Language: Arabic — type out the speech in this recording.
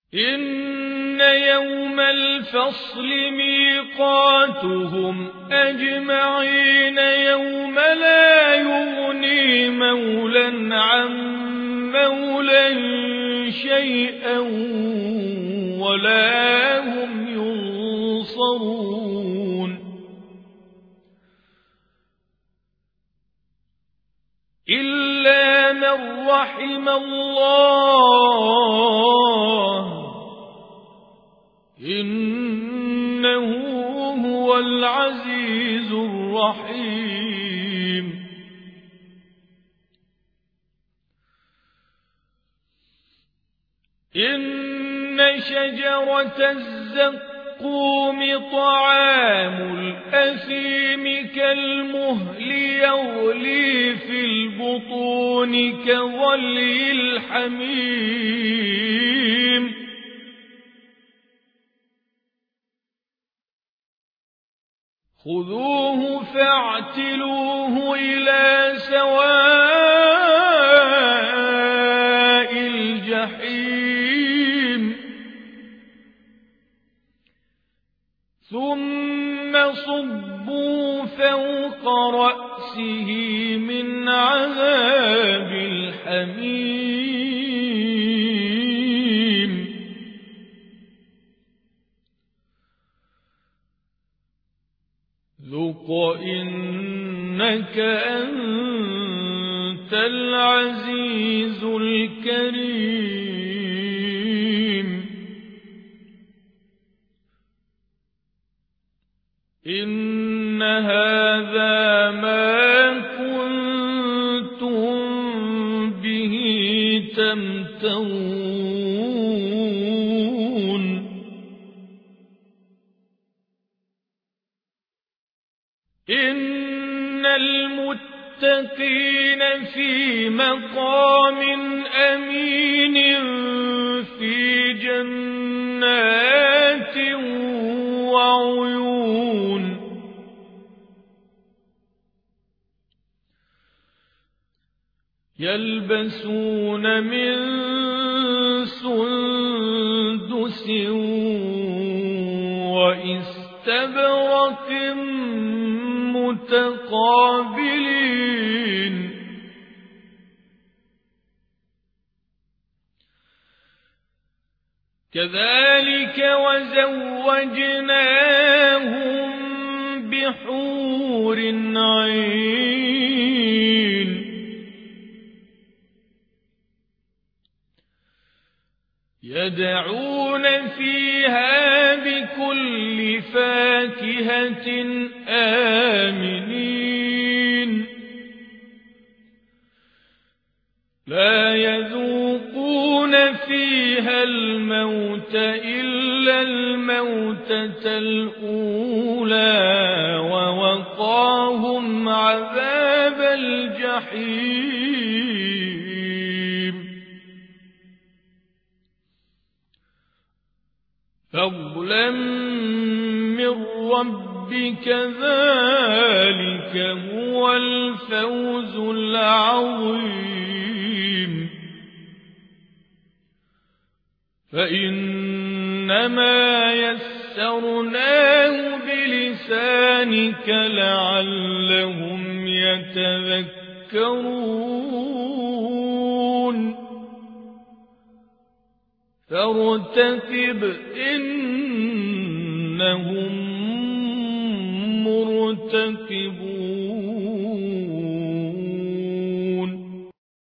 إن يوم الفصل ميقاتهم أجمعين يوم لا يغني مولا عن مولا شيئا ولا هم ينصرون إلا من رحم الله إنه هو العزيز الرحيم إن شجرة الزقوم طعام الأثيم كالمهل يغلي في البطون كغلي الحميم خذوه فاعتلوه إلى سواء الجحيم ثم صبوا فوق رأسه من عذاب الحميم ذق إنك أنت العزيز الكريم إن هذا ما كنتم به تمترون إن المتقين في مقام أمين في جنات وعيون يلبسون من سندس وإستبرق متقابلين كذلك وزوجناهم بحور عين يدعون فيها بكل فاكهة آمنين لا يذوقون فيها الموت إلا الموتة الأولى ووقاهم عذاب الجحيم فضلا من ربك ذلك هو الفوز العظيم فإنما يسرناه بلسانك لعلهم يتذكرون فارتقب إنهم مرتقبون